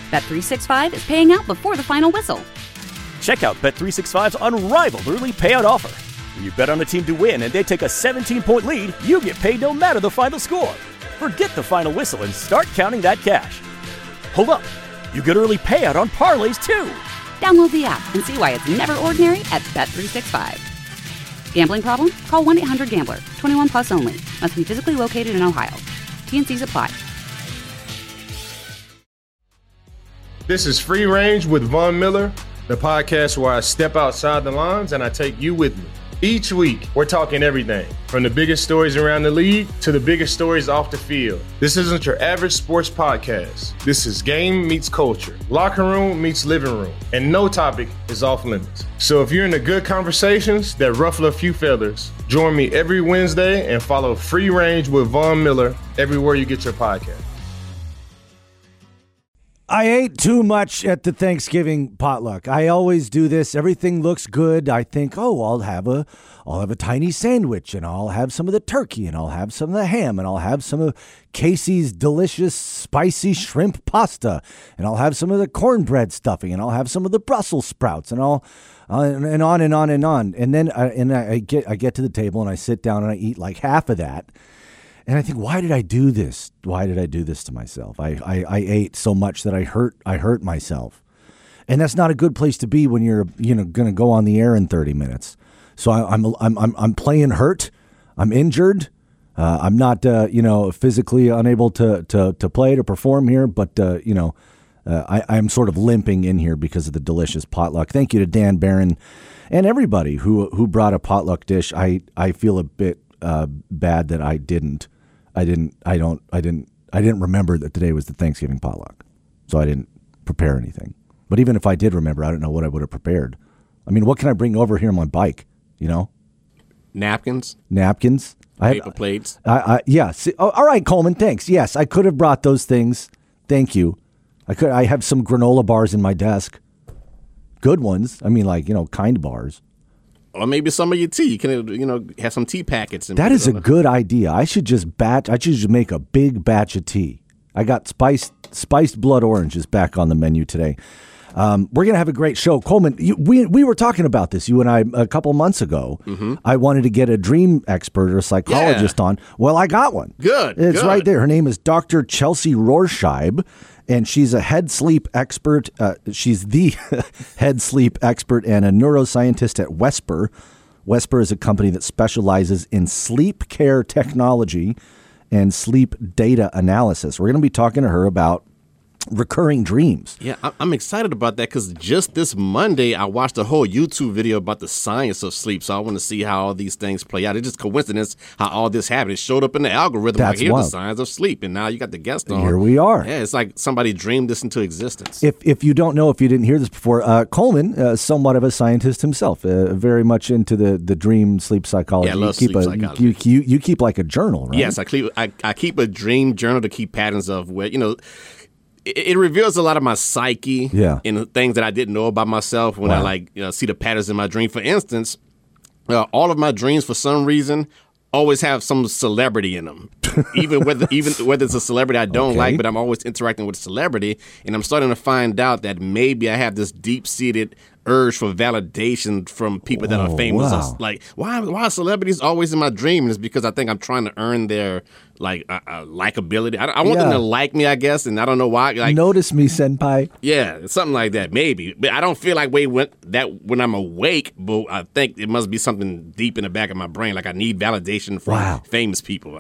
Bet365 is paying out before the final whistle. Check out Bet365's unrivaled early payout offer. When you bet on a team to win and they take a 17-point lead, you get paid no matter the final score. Forget the final whistle and start counting that cash. Hold up. You get early payout on parlays, too. Download the app and see why it's never ordinary at Bet365. Gambling problem? Call 1-800-GAMBLER. 21 plus only. Must be physically located in Ohio. T&Cs apply. This is Free Range with Von Miller, the podcast where I step outside the lines and I take you with me. Each week, we're talking everything from the biggest stories around the league to the biggest stories off the field. This isn't your average sports podcast. This is game meets culture, locker room meets living room, and no topic is off limits. So if you're into good conversations that ruffle a few feathers, join me every Wednesday and follow Free Range with Von Miller everywhere you get your podcast. I ate too much at the Thanksgiving potluck. I always do this. Everything looks good. I think, I'll have a tiny sandwich, and I'll have some of the turkey, and I'll have some of the ham, and I'll have some of Casey's delicious spicy shrimp pasta, and I'll have some of the cornbread stuffing, and I'll have some of the Brussels sprouts, and I'll and on and on and on. And then I get to the table and I sit down and I eat like half of that. And I think, why did I do this? Why did I do this to myself? I ate so much that I hurt myself. And that's not a good place to be when you're going to go on the air in 30 minutes. So I'm playing hurt. I'm injured. I'm not physically unable to play, to perform here, but I'm sort of limping in here because of the delicious potluck. Thank you to Dan Barron and everybody who brought a potluck dish. I feel a bit bad that I didn't remember that today was the Thanksgiving potluck. So I didn't prepare anything. But even if I did remember, I don't know what I would have prepared. I mean, what can I bring over here on my bike? Napkins. Paper plates. Yeah. See, all right, Coleman, thanks. Yes, I could have brought those things. Thank you. I have some granola bars in my desk. Good ones. I mean, kind bars. Or maybe some of your tea. You can, have some tea packets. That is a good idea. I should just make a big batch of tea. I got spiced blood orange is back on the menu today. We're going to have a great show. Coleman, we were talking about this, you and I, a couple months ago. Mm-hmm. I wanted to get a dream expert or a psychologist on. Well, I got one. It's right there. Her name is Dr. Chelsea Rorscheib, and she's a head sleep expert. She's the head sleep expert and a neuroscientist at Wesper. Wesper is a company that specializes in sleep care technology and sleep data analysis. We're going to be talking to her about recurring dreams. Yeah, I'm excited about that because just this Monday, I watched a whole YouTube video about the science of sleep. So I want to see how all these things play out. It's just coincidence how all this happened. It showed up in the algorithm. That's here's wild. the science of sleep. And now you got the guest on. Here we are. Yeah, it's like somebody dreamed this into existence. If you don't know, if you didn't hear this before, Coleman, somewhat of a scientist himself, very much into the dream sleep psychology. Yeah, I love sleep psychology. You keep like a journal, right? Yes, I keep a dream journal to keep patterns of where, it reveals a lot of my psyche and things that I didn't know about myself when I see the patterns in my dream. For instance, all of my dreams, for some reason, always have some celebrity in them. even whether it's a celebrity I don't like, but I'm always interacting with a celebrity, and I'm starting to find out that maybe I have this deep-seated urge for validation from people that are famous. Wow. Like, why are celebrities always in my dream? And it's because I think I'm trying to earn their likability. I want them to like me, I guess, and I don't know why. Notice me, senpai. Yeah, something like that, maybe. But I don't feel like when I'm awake, but I think it must be something deep in the back of my brain. Like I need validation from famous people.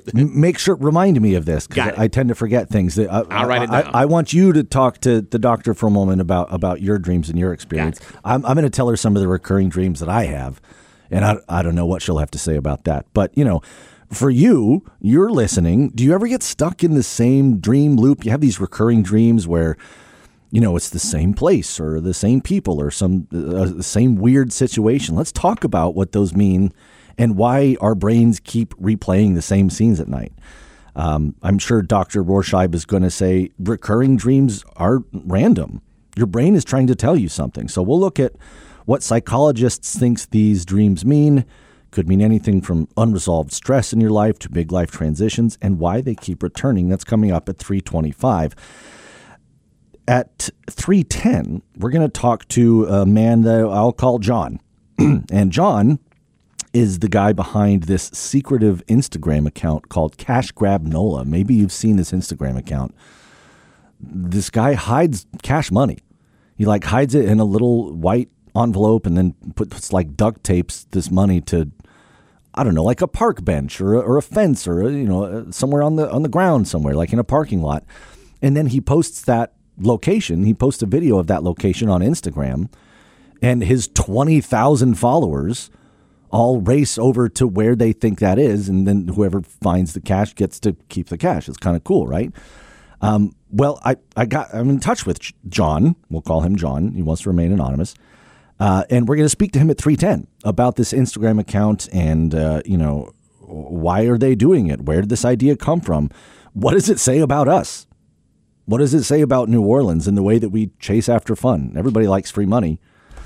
Remind me of this, because I tend to forget things. I'll write it down. I want you to talk to the doctor for a moment about your dreams and your experience. I'm going to tell her some of the recurring dreams that I have, and I don't know what she'll have to say about that. But, for you're listening, do you ever get stuck in the same dream loop? You have these recurring dreams where, it's the same place or the same people or some same weird situation. Let's talk about what those mean and why our brains keep replaying the same scenes at night. I'm sure Dr. Rorscheib is going to say recurring dreams are random. Your brain is trying to tell you something. So we'll look at what psychologists think these dreams mean. Could mean anything from unresolved stress in your life to big life transitions and why they keep returning. That's coming up at 3:25. at 3:10, we're going to talk to a man that I'll call John. And John is the guy behind this secretive Instagram account called Cash Grab NOLA. Maybe you've seen this Instagram account. This guy hides cash money. He hides it in a little white envelope and then puts duct tapes this money to, I don't know, like a park bench or a fence or somewhere on the ground somewhere, like in a parking lot. And then he posts that location. He posts a video of that location on Instagram, and his 20,000 followers all race over to where they think that is, and then whoever finds the cash gets to keep the cash. It's kind of cool, right? Well, I'm in touch with John. We'll call him John. He wants to remain anonymous. And we're going to speak to him at 3:10 about this Instagram account and, why are they doing it? Where did this idea come from? What does it say about us? What does it say about New Orleans and the way that we chase after fun? Everybody likes free money.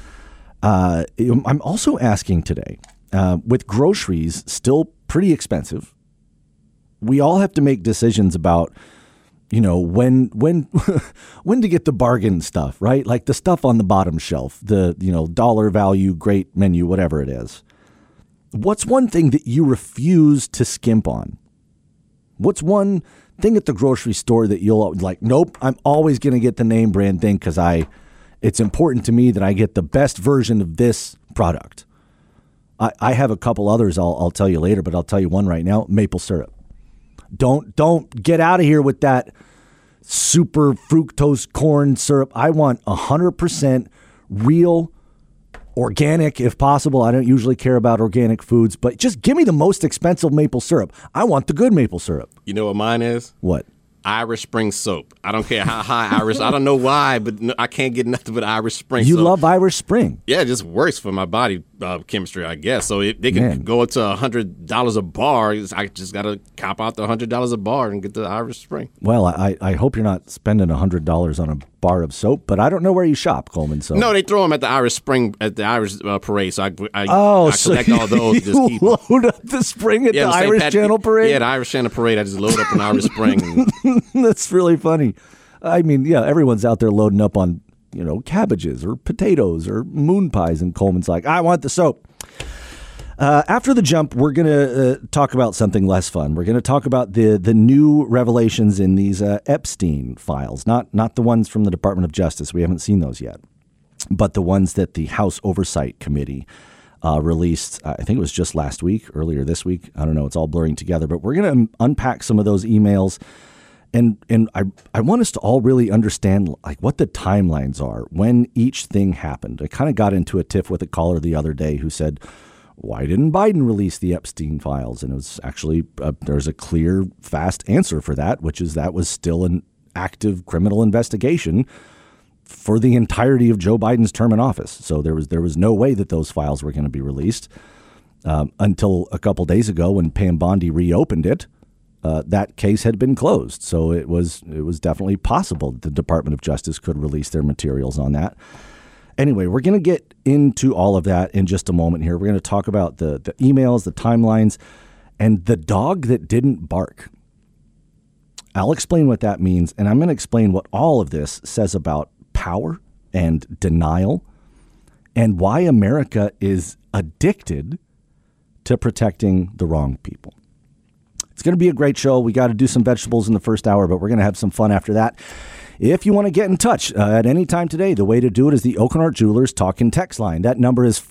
I'm also asking today, with groceries still pretty expensive, we all have to make decisions about, when to get the bargain stuff, right? Like the stuff on the bottom shelf, the, dollar value, great menu, whatever it is. What's one thing that you refuse to skimp on? What's one thing at the grocery store that you'll nope, I'm always going to get the name brand thing because it's important to me that I get the best version of this product. I have a couple others I'll tell you later, but I'll tell you one right now, maple syrup. Don't get out of here with that super fructose corn syrup. I want 100% real, organic if possible. I don't usually care about organic foods, but just give me the most expensive maple syrup. I want the good maple syrup. You know what mine is? What? Irish Spring soap. I don't care how high Irish. I don't know why, but I can't get nothing but Irish Spring soap. You love Irish Spring? Yeah, it just works for my body chemistry, I guess. So they can go up to $100 a bar. I just got to cop out the $100 a bar and get the Irish Spring. Well, I hope you're not spending $100 on a bar of soap, but I don't know where you shop, Coleman. So no, they throw them at the Irish Spring at the Irish parade. So I collect all those. And just keep load up the Spring at the Irish Channel parade. Yeah, the Irish Channel parade. I just load up an Irish Spring. That's really funny. I mean, yeah, everyone's out there loading up on, cabbages or potatoes or moon pies. And Coleman's like, I want the soap. After the jump, we're going to talk about something less fun. We're going to talk about the new revelations in these Epstein files, not the ones from the Department of Justice. We haven't seen those yet, but the ones that the House Oversight Committee released. I think it was just last week, earlier this week. I don't know. It's all blurring together, but we're going to unpack some of those emails. And I want us to all really understand what the timelines are when each thing happened. I kind of got into a tiff with a caller the other day who said, why didn't Biden release the Epstein files? And it was actually there's a clear, fast answer for that, which is that was still an active criminal investigation for the entirety of Joe Biden's term in office. So there was no way that those files were going to be released until a couple days ago when Pam Bondi reopened it. That case had been closed. So it was definitely possible that the Department of Justice could release their materials on that. Anyway, we're going to get into all of that in just a moment here. We're going to talk about the emails, the timelines, and the dog that didn't bark. I'll explain what that means, and I'm going to explain what all of this says about power and denial and why America is addicted to protecting the wrong people. It's going to be a great show. We got to do some vegetables in the first hour, but we're going to have some fun after that. If you want to get in touch at any time today, the way to do it is the Oakenart Jewelers Talk and Text line. That number is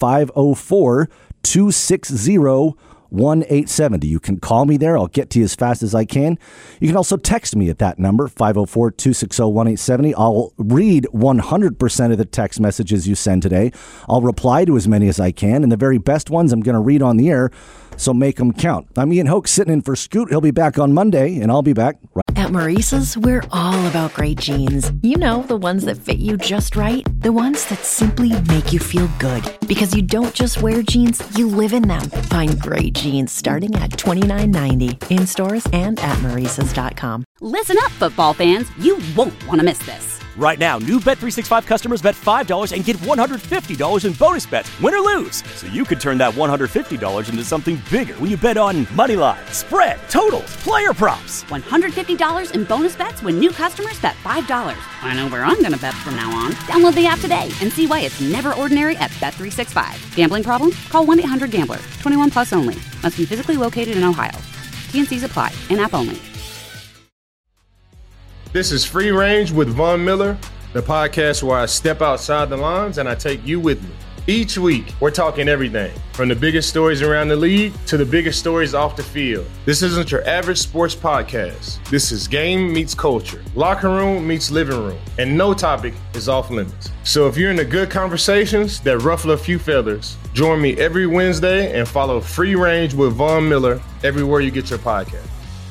504-260-1870. You can call me there. I'll get to you as fast as I can. You can also text me at that number, 504-260-1870. I'll read 100% of the text messages you send today. I'll reply to as many as I can, and the very best ones I'm going to read on the air, so make them count. I'm Ian Hoke sitting in for Scoot. He'll be back on Monday, and I'll be back right. At Maurice's, we're all about great jeans. You know, the ones that fit you just right. The ones that simply make you feel good. Because you don't just wear jeans, you live in them. Find great jeans starting at $29.90 in stores and at Maurice's.com. Listen up, football fans. You won't want to miss this. Right now, new Bet365 customers bet $5 and get $150 in bonus bets, win or lose. So you could turn that $150 into something bigger when you bet on moneyline, spread, totals, player props. $150 in bonus bets when new customers bet $5. I know where I'm going to bet from now on. Download the app today and see why it's never ordinary at Bet365. Gambling problem? Call 1-800-GAMBLER. 21 plus only. Must be physically located in Ohio. T&Cs apply. In-app only. This is Free Range with Von Miller, the podcast where I step outside the lines and I take you with me. Each week, we're talking everything from the biggest stories around the league to the biggest stories off the field. This isn't your average sports podcast. This is game meets culture, locker room meets living room, and no topic is off limits. So if you're into good conversations that ruffle a few feathers, join me every Wednesday and follow Free Range with Von Miller everywhere you get your podcast.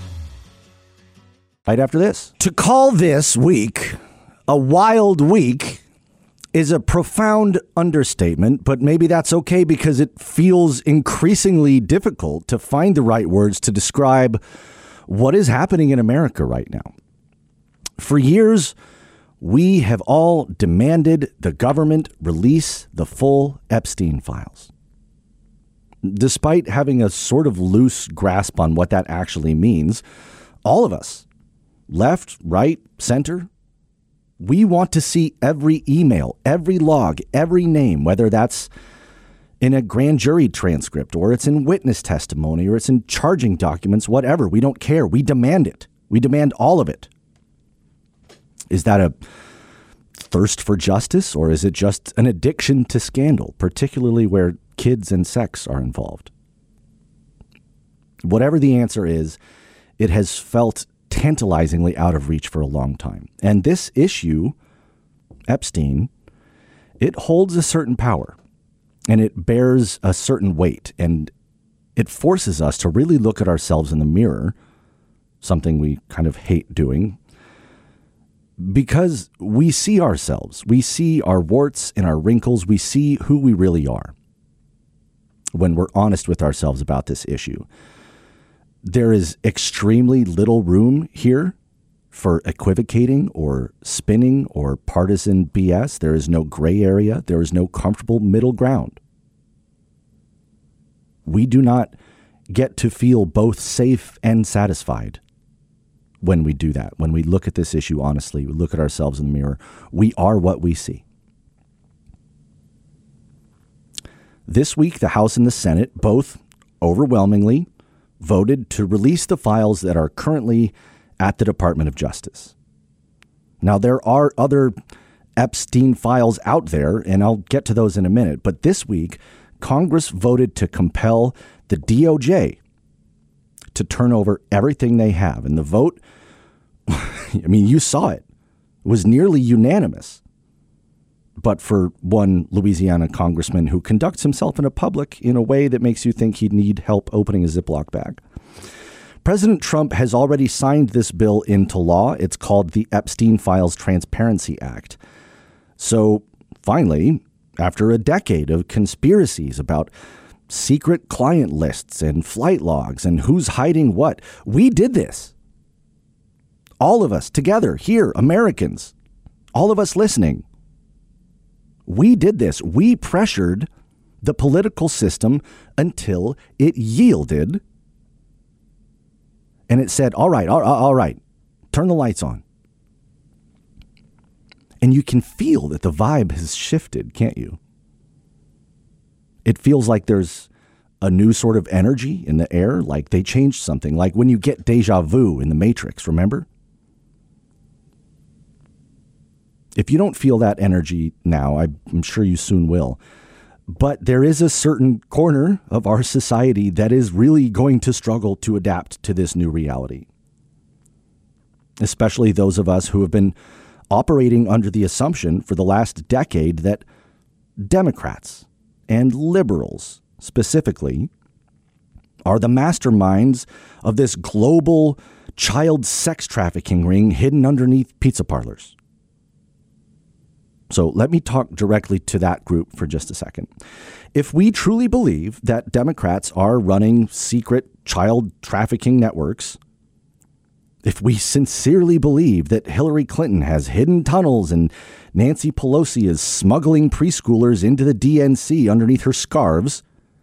Right after this. To call this week a wild week is a profound understatement, but maybe that's okay because it feels increasingly difficult to find the right words to describe what is happening in America right now. For years, we have all demanded the government release the full Epstein files. Despite having a sort of loose grasp on what that actually means, all of us, left, right, center, we want to see every email, every log, every name, whether that's in a grand jury transcript or it's in witness testimony or it's in charging documents, whatever. We don't care. We demand it. We demand all of it. Is that a thirst for justice, or is it just an addiction to scandal, particularly where kids and sex are involved? Whatever the answer is, it has felt tantalizingly out of reach for a long time. And this issue, Epstein, it holds a certain power and it bears a certain weight, and it forces us to really look at ourselves in the mirror, something we kind of hate doing, because we see ourselves, we see our warts and our wrinkles, we see who we really are when we're honest with ourselves about this issue. There is extremely little room here for equivocating or spinning or partisan BS. There is no gray area. There is no comfortable middle ground. We do not get to feel both safe and satisfied when we do that. When we look at this issue honestly, we look at ourselves in the mirror, we are what we see. This week, the House and the Senate both overwhelmingly voted to release the files that are currently at the Department of Justice. Now, there are other Epstein files out there, and I'll get to those in a minute. But this week, Congress voted to compel the DOJ to turn over everything they have. And the vote, I mean, you saw it. It was nearly unanimous. But for one Louisiana congressman who conducts himself in a public in a way that makes you think he'd need help opening a Ziploc bag. President Trump has already signed this bill into law. It's called the Epstein Files Transparency Act. So finally, after a decade of conspiracies about secret client lists and flight logs and who's hiding what, we did this. All of us together here, Americans, all of us listening. We did this. We pressured the political system until it yielded. And it said, all right, turn the lights on. And you can feel that the vibe has shifted, can't you? It feels like there's a new sort of energy in the air, like they changed something, like when you get deja vu in The Matrix, remember? If you don't feel that energy now, I'm sure you soon will. But there is a certain corner of our society that is really going to struggle to adapt to this new reality. Especially those of us who have been operating under the assumption for the last decade that Democrats and liberals specifically are the masterminds of this global child sex trafficking ring hidden underneath pizza parlors. So let me talk directly to that group for just a second. If we truly believe that Democrats are running secret child trafficking networks, if we sincerely believe that Hillary Clinton has hidden tunnels and Nancy Pelosi is smuggling preschoolers into the DNC underneath her scarves,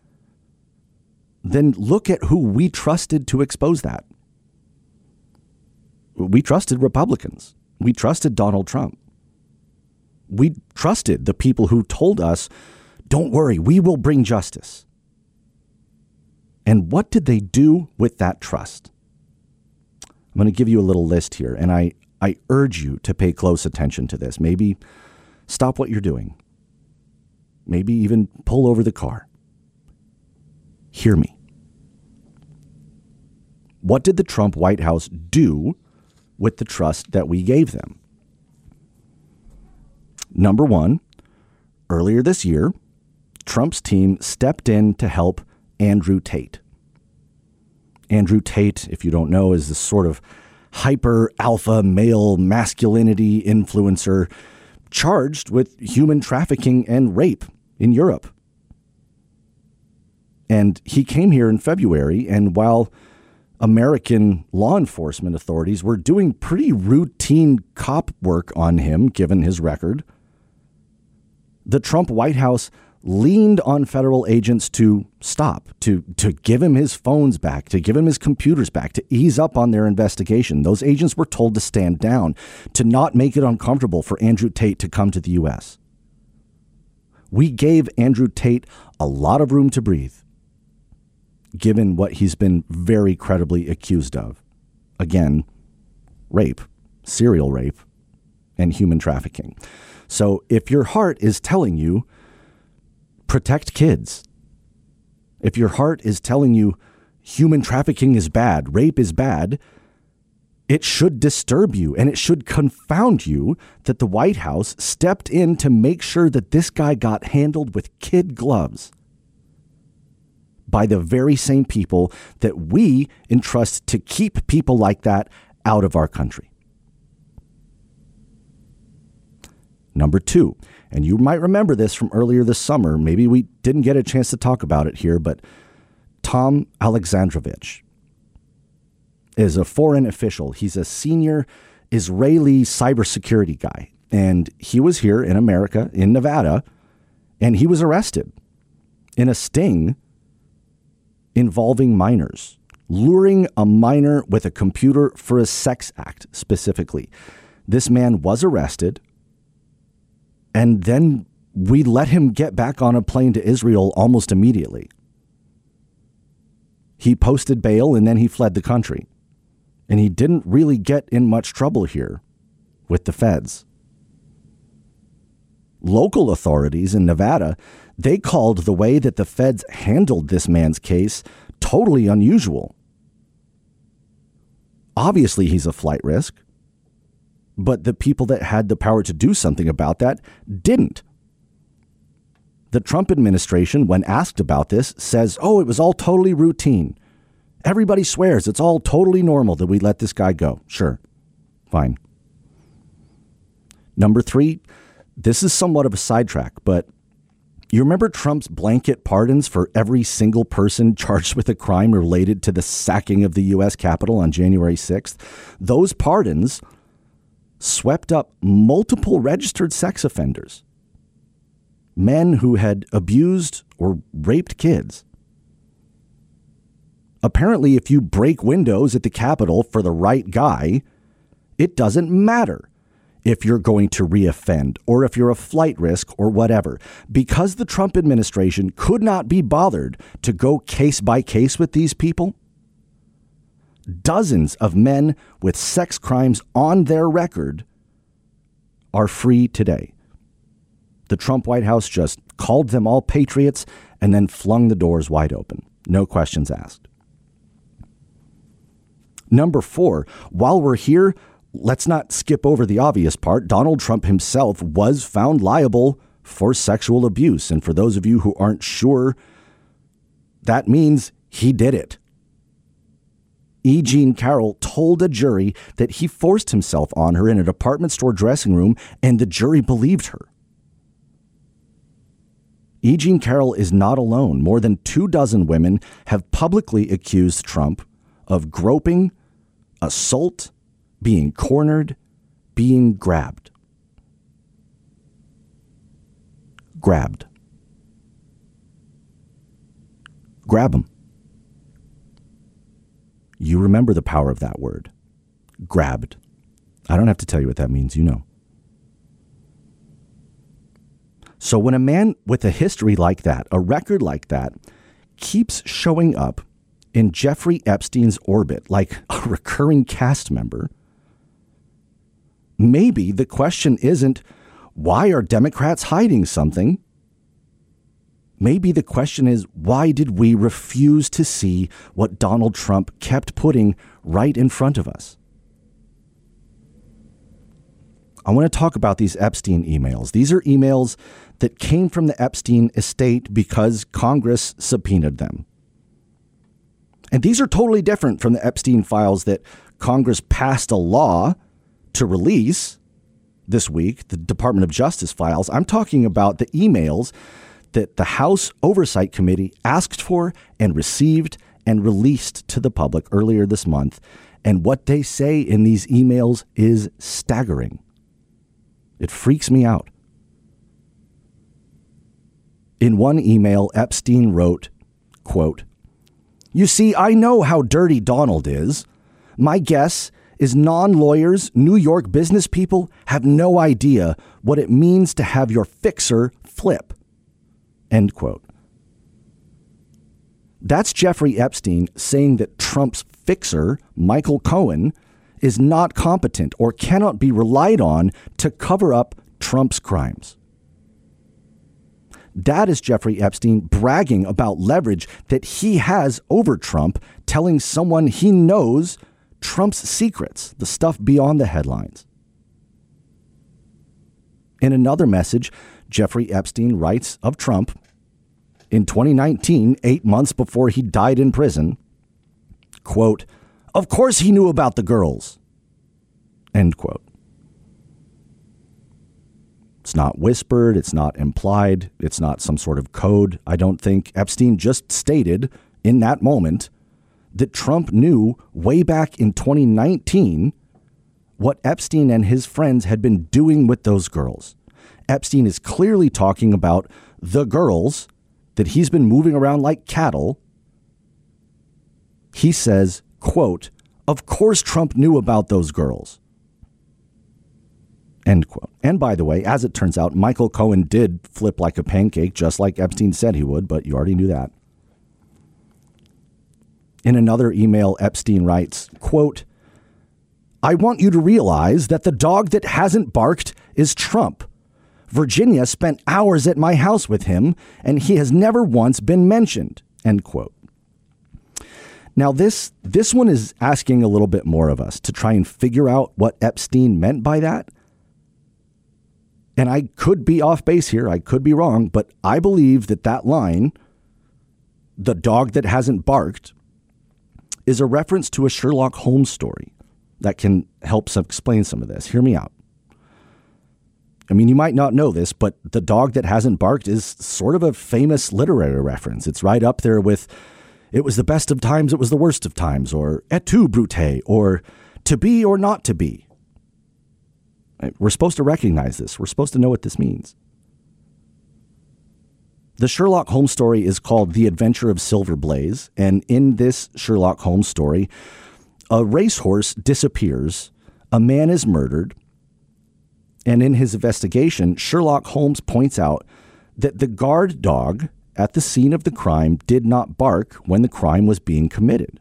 then look at who we trusted to expose that. We trusted Republicans. We trusted Donald Trump. We trusted the people who told us, don't worry, we will bring justice. And what did they do with that trust? I'm going to give you a little list here, and I urge you to pay close attention to this. Maybe stop what you're doing. Maybe even pull over the car. Hear me. What did the Trump White House do with the trust that we gave them? Number one, earlier this year, Trump's team stepped in to help Andrew Tate. Andrew Tate, if you don't know, is this sort of hyper alpha male masculinity influencer charged with human trafficking and rape in Europe. And he came here in February, and while American law enforcement authorities were doing pretty routine cop work on him, given his record, the Trump White House leaned on federal agents to stop, to give him his phones back, to give him his computers back, to ease up on their investigation. Those agents were told to stand down, to not make it uncomfortable for Andrew Tate to come to the U.S. We gave Andrew Tate a lot of room to breathe, given what he's been very credibly accused of. Again, rape, serial rape, and human trafficking. So if your heart is telling you, protect kids, if your heart is telling you human trafficking is bad, rape is bad, it should disturb you and it should confound you that the White House stepped in to make sure that this guy got handled with kid gloves by the very same people that we entrust to keep people like that out of our country. Number two, and you might remember this from earlier this summer. Maybe we didn't get a chance to talk about it here, but Tom Alexandrovich is a foreign official. He's a senior Israeli cybersecurity guy. And he was here in America, in Nevada, and he was arrested in a sting involving minors, luring a minor with a computer for a sex act specifically. This man was arrested. And then we let him get back on a plane to Israel almost immediately. He posted bail and then he fled the country. And he didn't really get in much trouble here with the feds. Local authorities in Nevada, they called the way that the feds handled this man's case totally unusual. Obviously, he's a flight risk. But the people that had the power to do something about that didn't. The Trump administration, when asked about this, says, oh, it was all totally routine. Everybody swears it's all totally normal that we let this guy go. Sure. Fine. Number three, this is somewhat of a sidetrack, but you remember Trump's blanket pardons for every single person charged with a crime related to the sacking of the U.S. Capitol on January 6th? Those pardons swept up multiple registered sex offenders, men who had abused or raped kids. Apparently, if you break windows at the Capitol for the right guy, it doesn't matter if you're going to reoffend or if you're a flight risk or whatever. Because the Trump administration could not be bothered to go case by case with these people, dozens of men with sex crimes on their record are free today. The Trump White House just called them all patriots and then flung the doors wide open. No questions asked. Number four, while we're here, let's not skip over the obvious part. Donald Trump himself was found liable for sexual abuse. And for those of you who aren't sure, that means he did it. E. Jean Carroll told a jury that he forced himself on her in a department store dressing room, and the jury believed her. E. Jean Carroll is not alone. More than 24 women have publicly accused Trump of groping, assault, being cornered, being grabbed. Grabbed. Grab them. You remember the power of that word. Grabbed. I don't have to tell you what that means. You know. So when a man with a history like that, a record like that, keeps showing up in Jeffrey Epstein's orbit like a recurring cast member, maybe the question isn't, why are Democrats hiding something? Maybe the question is, why did we refuse to see what Donald Trump kept putting right in front of us? I want to talk about these Epstein emails. These are emails that came from the Epstein estate because Congress subpoenaed them. And these are totally different from the Epstein files that Congress passed a law to release this week, the Department of Justice files. I'm talking about the emails that the House Oversight Committee asked for and received and released to the public earlier this month. And what they say in these emails is staggering. It freaks me out. In one email, Epstein wrote, quote, "You see, I know how dirty Donald is. My guess is non-lawyers, New York business people have no idea what it means to have your fixer flip." End quote. That's Jeffrey Epstein saying that Trump's fixer, Michael Cohen, is not competent or cannot be relied on to cover up Trump's crimes. That is Jeffrey Epstein bragging about leverage that he has over Trump, telling someone he knows Trump's secrets, the stuff beyond the headlines. In another message, Jeffrey Epstein writes of Trump in 2019, 8 months before he died in prison, quote, "Of course he knew about the girls." End quote. It's not whispered. It's not implied. It's not some sort of code. I don't think. Epstein just stated in that moment that Trump knew way back in 2019 what Epstein and his friends had been doing with those girls. Epstein is clearly talking about the girls that he's been moving around like cattle. He says, quote, "Of course Trump knew about those girls." End quote. And by the way, as it turns out, Michael Cohen did flip like a pancake, just like Epstein said he would, but you already knew that. In another email, Epstein writes, quote, "I want you to realize that the dog that hasn't barked is Trump. Virginia spent hours at my house with him, and he has never once been mentioned." End quote. Now, this one is asking a little bit more of us to try and figure out what Epstein meant by that. And I could be off base here. I could be wrong, but I believe that line, "the dog that hasn't barked," is a reference to a Sherlock Holmes story that can help explain some of this. Hear me out. I mean, you might not know this, but "the dog that hasn't barked" is sort of a famous literary reference. It's right up there with "it was the best of times, it was the worst of times," or "et tu, Brute," or "to be or not to be." We're supposed to recognize this. We're supposed to know what this means. The Sherlock Holmes story is called The Adventure of Silver Blaze. And in this Sherlock Holmes story, a racehorse disappears, a man is murdered. And in his investigation, Sherlock Holmes points out that the guard dog at the scene of the crime did not bark when the crime was being committed.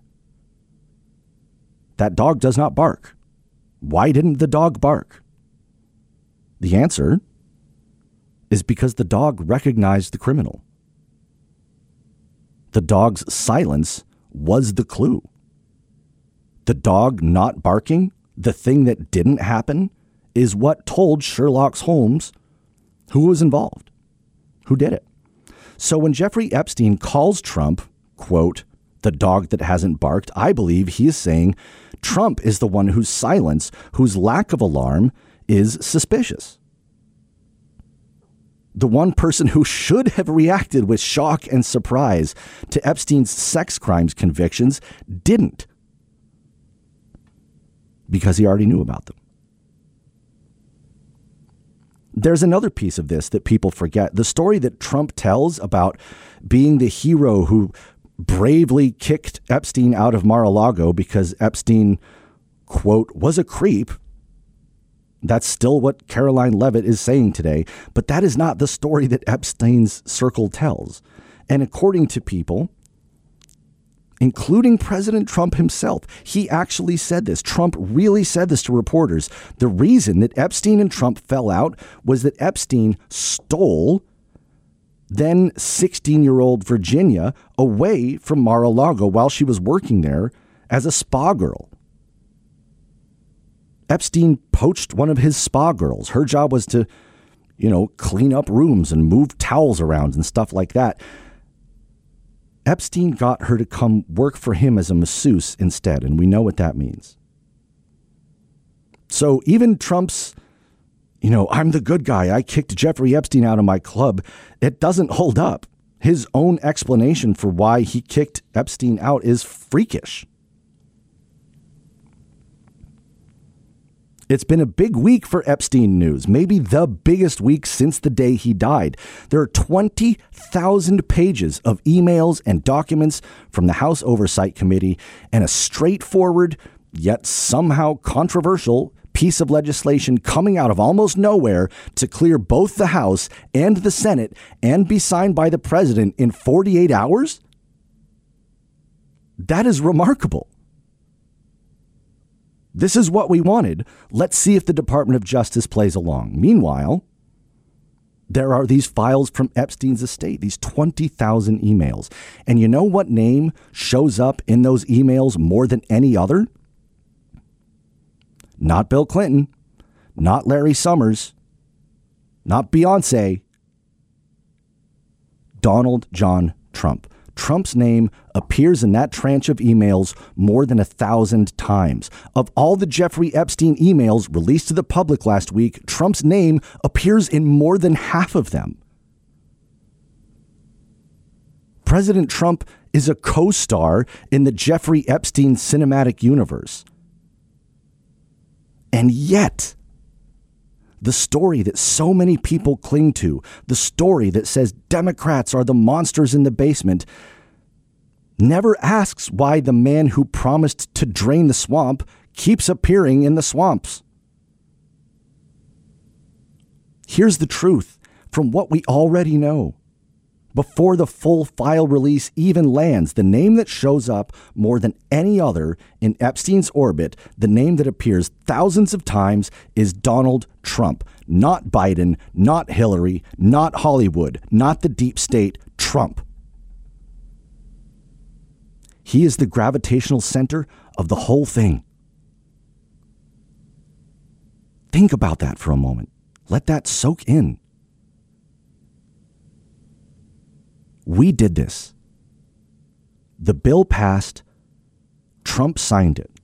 That dog does not bark. Why didn't the dog bark? The answer is because the dog recognized the criminal. The dog's silence was the clue. The dog not barking, the thing that didn't happen, is what told Sherlock Holmes who was involved, who did it. So when Jeffrey Epstein calls Trump, quote, "the dog that hasn't barked," I believe he is saying Trump is the one whose silence, whose lack of alarm is suspicious. The one person who should have reacted with shock and surprise to Epstein's sex crimes convictions didn't. because he already knew about them. There's another piece of this that people forget. The story that Trump tells about being the hero who bravely kicked Epstein out of Mar-a-Lago because Epstein, quote, was a creep. That's still what Caroline Leavitt is saying today. But that is not the story that Epstein's circle tells. And according to people, including President Trump himself, he actually said this. Trump really said this to reporters. The reason that Epstein and Trump fell out was that Epstein stole then 16-year-old Virginia away from Mar-a-Lago while she was working there as a spa girl. Epstein poached one of his spa girls. Her job was to, clean up rooms and move towels around and stuff like that. Epstein got her to come work for him as a masseuse instead, and we know what that means. So even Trump's, I'm the good guy, I kicked Jeffrey Epstein out of my club, it doesn't hold up. His own explanation for why he kicked Epstein out is freakish. It's been a big week for Epstein news, maybe the biggest week since the day he died. There are 20,000 pages of emails and documents from the House Oversight Committee and a straightforward, yet somehow controversial piece of legislation coming out of almost nowhere to clear both the House and the Senate and be signed by the president in 48 hours? That is remarkable. This is what we wanted. Let's see if the Department of Justice plays along. Meanwhile, there are these files from Epstein's estate, these 20,000 emails. And you know what name shows up in those emails more than any other? Not Bill Clinton, not Larry Summers, not Beyonce, Donald John Trump. Trump's name appears in that tranche of emails more than 1,000 times. Of all the Jeffrey Epstein emails released to the public last week, Trump's name appears in more than half of them. President Trump is a co-star in the Jeffrey Epstein cinematic universe. And yet, the story that so many people cling to, the story that says Democrats are the monsters in the basement, never asks why the man who promised to drain the swamp keeps appearing in the swamps. Here's the truth from what we already know. Before the full file release even lands, the name that shows up more than any other in Epstein's orbit, the name that appears thousands of times, is Donald Trump. Not Biden, not Hillary, not Hollywood, not the deep state, Trump. He is the gravitational center of the whole thing. Think about that for a moment. Let that soak in. We did this. The bill passed. Trump signed it.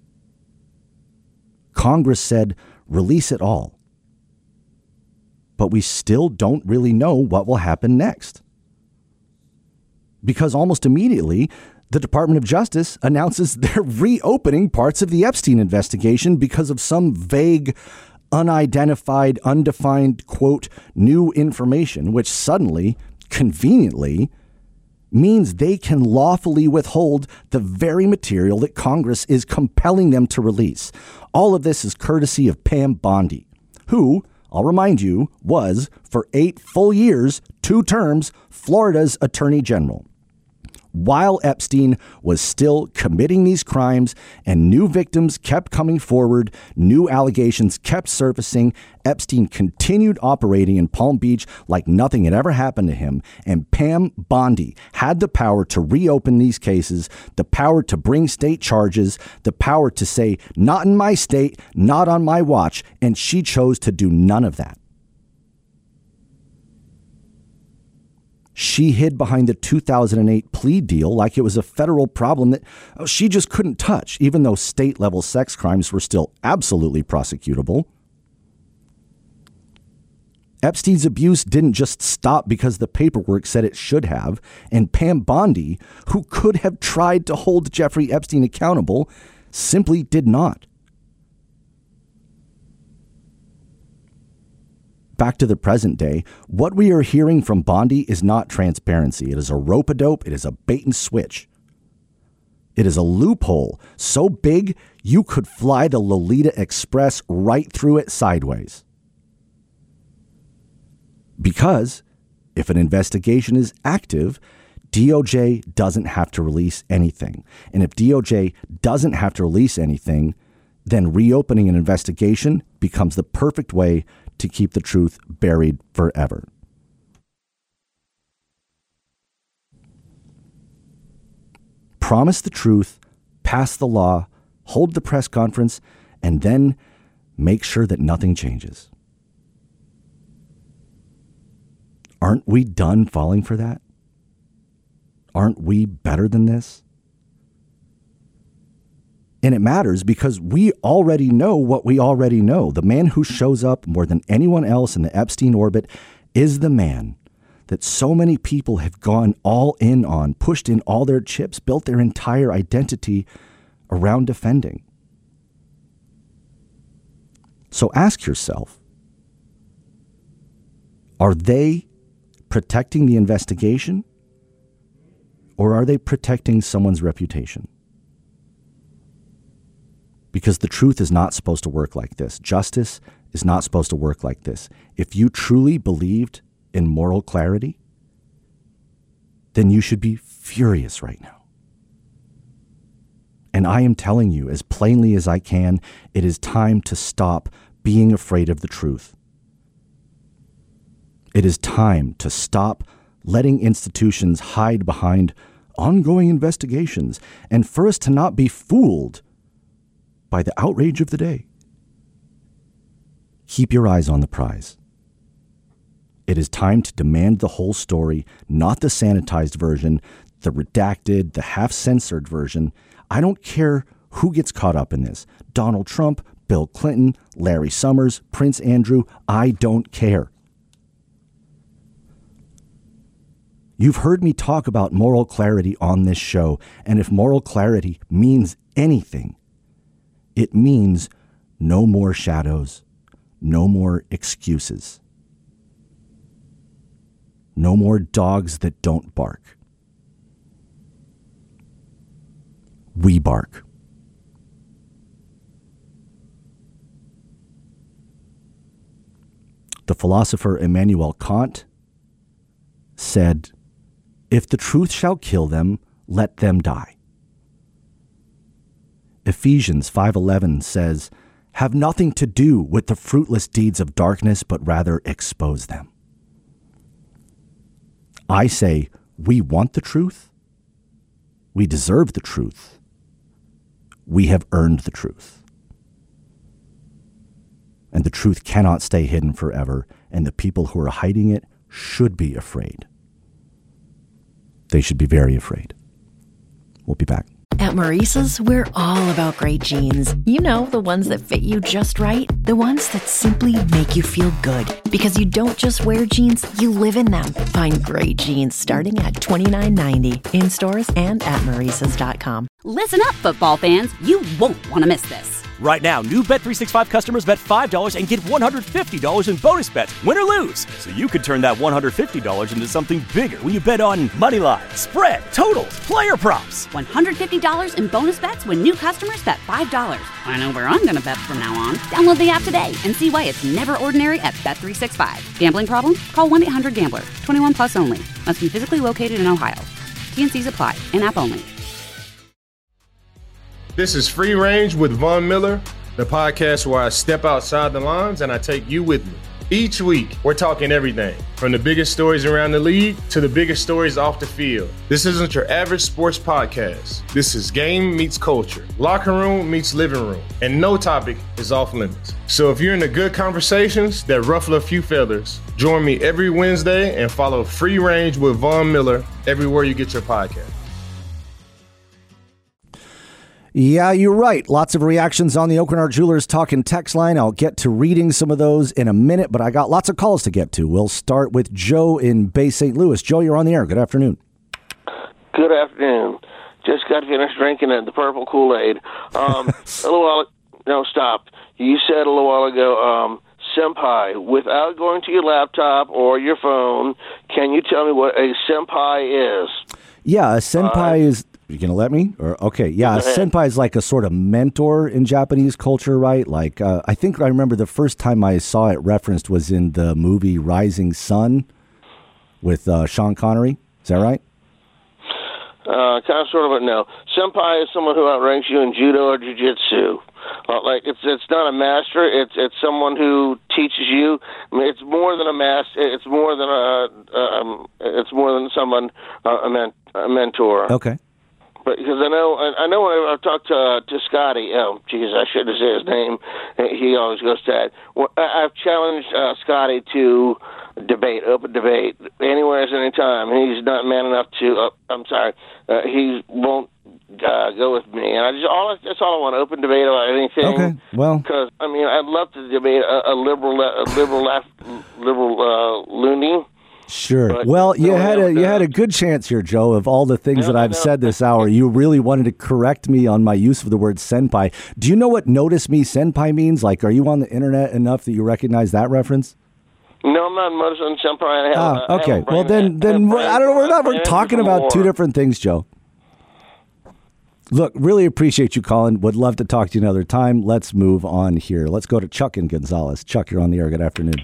Congress said, release it all. But we still don't really know what will happen next. Because almost immediately, the Department of Justice announces they're reopening parts of the Epstein investigation because of some vague, unidentified, undefined, quote, new information, which suddenly, conveniently, means they can lawfully withhold the very material that Congress is compelling them to release. All of this is courtesy of Pam Bondi, who, I'll remind you, was, for 8 full years, 2 terms, Florida's Attorney General. While Epstein was still committing these crimes and new victims kept coming forward, new allegations kept surfacing, Epstein continued operating in Palm Beach like nothing had ever happened to him. And Pam Bondi had the power to reopen these cases, the power to bring state charges, the power to say, not in my state, not on my watch. And she chose to do none of that. She hid behind the 2008 plea deal like it was a federal problem that she just couldn't touch, even though state-level sex crimes were still absolutely prosecutable. Epstein's abuse didn't just stop because the paperwork said it should have, and Pam Bondi, who could have tried to hold Jeffrey Epstein accountable, simply did not. back to the present day, what we are hearing from Bondi is not transparency. It is a rope-a-dope. It is a bait and switch. It is a loophole so big you could fly the Lolita Express right through it sideways. Because if an investigation is active, DOJ doesn't have to release anything. And if DOJ doesn't have to release anything, then reopening an investigation becomes the perfect way to keep the truth buried forever. Promise the truth, pass the law, hold the press conference, and then make sure that nothing changes. Aren't we done falling for that? Aren't we better than this? And it matters because we already know what we already know. The man who shows up more than anyone else in the Epstein orbit is the man that so many people have gone all in on, pushed in all their chips, built their entire identity around defending. So ask yourself, are they protecting the investigation, or are they protecting someone's reputation? Because the truth is not supposed to work like this. Justice is not supposed to work like this. If you truly believed in moral clarity, then you should be furious right now. And I am telling you as plainly as I can, it is time to stop being afraid of the truth. It is time to stop letting institutions hide behind ongoing investigations and for us to not be fooled by the outrage of the day. Keep your eyes on the prize. It is time to demand the whole story, not the sanitized version, the redacted, the half-censored version. I don't care who gets caught up in this. Donald Trump, Bill Clinton, Larry Summers, Prince Andrew, I don't care. You've heard me talk about moral clarity on this show, and if moral clarity means anything, it means no more shadows, no more excuses. No more dogs that don't bark. We bark. The philosopher Immanuel Kant said, "If the truth shall kill them, let them die." Ephesians 5:11 says, "Have nothing to do with the fruitless deeds of darkness, but rather expose them." I say, we want the truth. We deserve the truth. We have earned the truth. And the truth cannot stay hidden forever, and the people who are hiding it should be afraid. They should be very afraid. We'll be back. At Maurice's, we're all about great jeans. You know, the ones that fit you just right. The ones that simply make you feel good. Because you don't just wear jeans, you live in them. Find great jeans starting at $29.90 in stores and at Maurice's.com. Listen up, football fans. You won't want to miss this. Right now, new Bet365 customers bet $5 and get $150 in bonus bets, win or lose. So you could turn that $150 into something bigger when you bet on money line, spread, totals, player props. $150 in bonus bets when new customers bet $5. I know where I'm going to bet from now on. Download the app today and see why it's never ordinary at Bet365. Gambling problem? Call 1-800-GAMBLER. 21 plus only. Must be physically located in Ohio. T&Cs apply. In-app only. This is Free Range with Von Miller, the podcast where I step outside the lines and I take you with me. Each week, we're talking everything from the biggest stories around the league to the biggest stories off the field. This isn't your average sports podcast. This is game meets culture, locker room meets living room, and no topic is off limits. So if you're into good conversations that ruffle a few feathers, join me every Wednesday and follow Free Range with Von Miller everywhere you get your podcast. Yeah, you're right. Lots of reactions on the Aucoin Hart Jewelers Talking text line. I'll get to reading some of those in a minute, but I got lots of calls to get to. We'll start with Joe in Bay St. Louis. Joe, you're on the air. Good afternoon. Good afternoon. Just got finished drinking the purple Kool-Aid. A little while, no, stop. You said a little while ago, senpai. Without going to your laptop or your phone, can you tell me what a senpai is? Yeah, a senpai is... You going to let me? Or okay, yeah, a senpai is like a sort of mentor in Japanese culture, right? Like, I think I remember the first time I saw it referenced was in the movie Rising Sun with Sean Connery. Is that right? Kind of, sort of, but no. Senpai is someone who outranks you in judo or jiu-jitsu. Like it's not a master. It's someone who teaches you. I mean, it's more than a master. It's more than someone a mentor. Okay. But because I know when I've talked to Scotty, I should have said his name. He always goes to that. Well, I've challenged Scotty to open debate, anywhere, anytime. He's not man enough to. He won't go with me, and that's all I want: open debate about anything. Okay, well, because I'd love to debate a liberal loony. Sure. But well, you had a good chance here, Joe. Of all the things that I've said this hour, you really wanted to correct me on my use of the word senpai. Do you know what "notice me" senpai means? Like, are you on the internet enough that you recognize that reference? No, I'm not noticing senpai. Okay. Well, then I don't know. We're talking about two different things, Joe. Look, really appreciate you calling. Would love to talk to you another time. Let's move on here. Let's go to Chuck in Gonzales. Chuck, you're on the air. Good afternoon.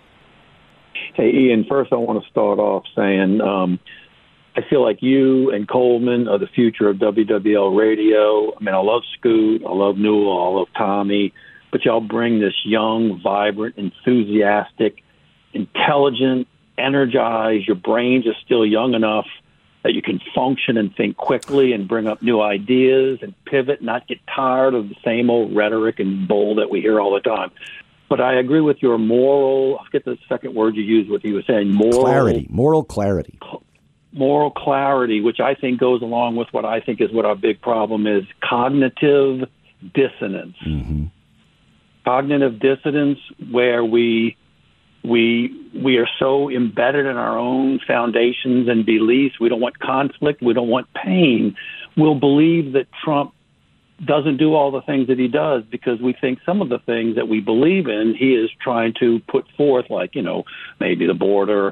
Hey, Ian, first I want to start off saying I feel like you and Coleman are the future of WWL radio. I mean, I love Scoot, I love Newell, I love Tommy, but y'all bring this young, vibrant, enthusiastic, intelligent, energized. Your brains are still young enough that you can function and think quickly and bring up new ideas and pivot, not get tired of the same old rhetoric and bull that we hear all the time. But I agree with your moral, I forget the second word you used, what you were saying, moral clarity, which I think goes along with what I think is what our big problem is, cognitive dissonance. Mm-hmm. Cognitive dissonance, where we are so embedded in our own foundations and beliefs. We don't want conflict. We don't want pain. We'll believe that Trump doesn't do all the things that he does because we think some of the things that we believe in, he is trying to put forth, like, maybe the border,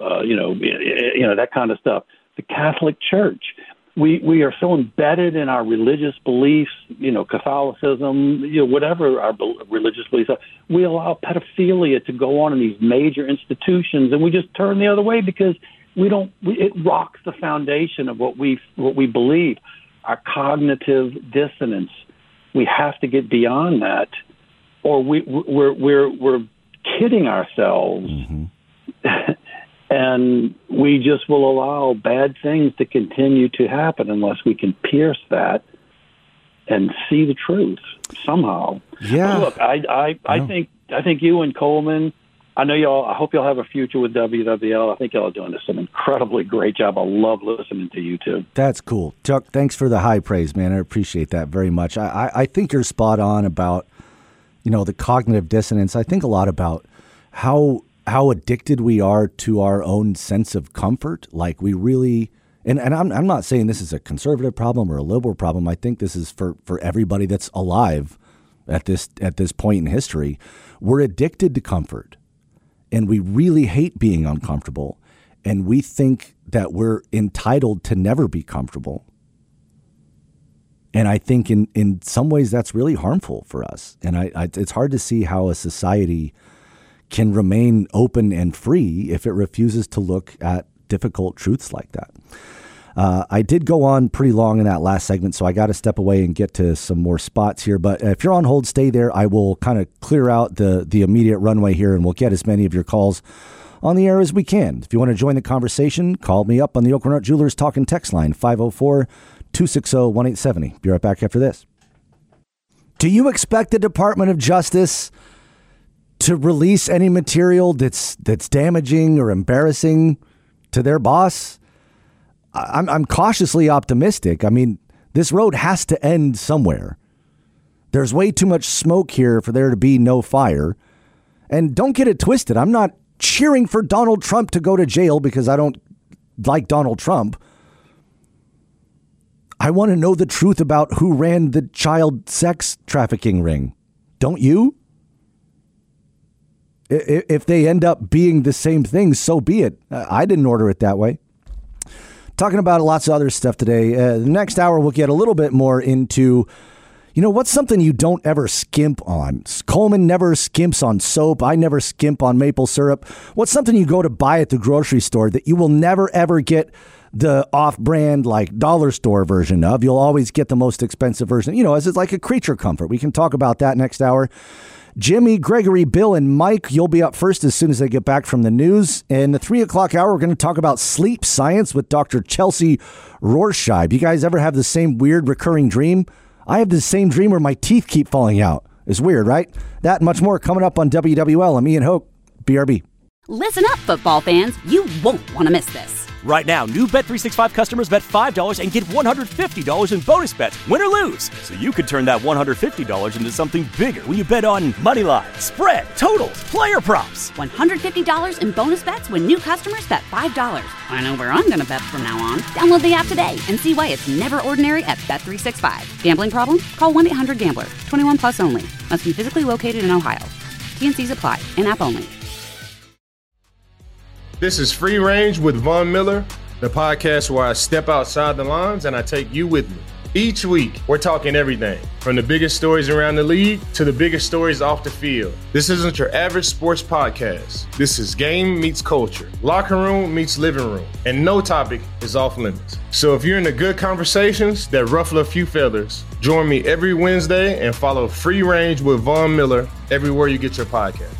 that kind of stuff. The Catholic Church. We are so embedded in our religious beliefs, Catholicism, whatever our religious beliefs are. We allow pedophilia to go on in these major institutions, and we just turn the other way because it rocks the foundation of what we believe. Our cognitive dissonance. We have to get beyond that, or we're kidding ourselves, mm-hmm. And we just will allow bad things to continue to happen unless we can pierce that and see the truth somehow. Yeah. But look, I think you and Coleman. I know y'all. I hope y'all have a future with WWL. I think y'all are doing an incredibly great job. I love listening to you two. That's cool, Chuck. Thanks for the high praise, man. I appreciate that very much. I think you're spot on about the cognitive dissonance. I think a lot about how addicted we are to our own sense of comfort. Like we really, and I'm not saying this is a conservative problem or a liberal problem. I think this is for everybody that's alive at this point in history. We're addicted to comfort. And we really hate being uncomfortable. And we think that we're entitled to never be comfortable. And I think in some ways that's really harmful for us. And it's hard to see how a society can remain open and free if it refuses to look at difficult truths like that. I did go on pretty long in that last segment, so I got to step away and get to some more spots here. But if you're on hold, stay there. I will kind of clear out the immediate runway here, and we'll get as many of your calls on the air as we can. If you want to join the conversation, call me up on the Oakland Art Jewelers Talk and Text line, 504-260-1870. Be right back after this. Do you expect the Department of Justice to release any material that's damaging or embarrassing to their boss? I'm cautiously optimistic. I mean, this road has to end somewhere. There's way too much smoke here for there to be no fire. And don't get it twisted. I'm not cheering for Donald Trump to go to jail because I don't like Donald Trump. I want to know the truth about who ran the child sex trafficking ring. Don't you? If they end up being the same thing, so be it. I didn't order it that way. Talking about lots of other stuff today. The next hour, we'll get a little bit more into, what's something you don't ever skimp on? Coleman never skimps on soap. I never skimp on maple syrup. What's something you go to buy at the grocery store that you will never, ever get the off-brand, like, dollar store version of? You'll always get the most expensive version, as it's like a creature comfort. We can talk about that next hour. Jimmy, Gregory, Bill, and Mike, you'll be up first as soon as they get back from the news. In the 3 o'clock hour, we're going to talk about sleep science with Dr. Chelsea Rorscheib. You guys ever have the same weird recurring dream? I have the same dream where my teeth keep falling out. It's weird, right? That and much more coming up on WWL. I'm Ian Hoke, BRB. Listen up, football fans. You won't want to miss this. Right now, new Bet365 customers bet $5 and get $150 in bonus bets, win or lose. So you could turn that $150 into something bigger when you bet on money line, spread, totals, player props. $150 in bonus bets when new customers bet $5. I know where I'm going to bet from now on. Download the app today and see why it's never ordinary at Bet365. Gambling problem? Call 1-800-GAMBLER. 21 plus only. Must be physically located in Ohio. T&Cs apply. In-app only. This is Free Range with Von Miller, the podcast where I step outside the lines and I take you with me. Each week, we're talking everything from the biggest stories around the league to the biggest stories off the field. This isn't your average sports podcast. This is game meets culture, locker room meets living room, and no topic is off limits. So if you're into good conversations that ruffle a few feathers, join me every Wednesday and follow Free Range with Von Miller everywhere you get your podcast.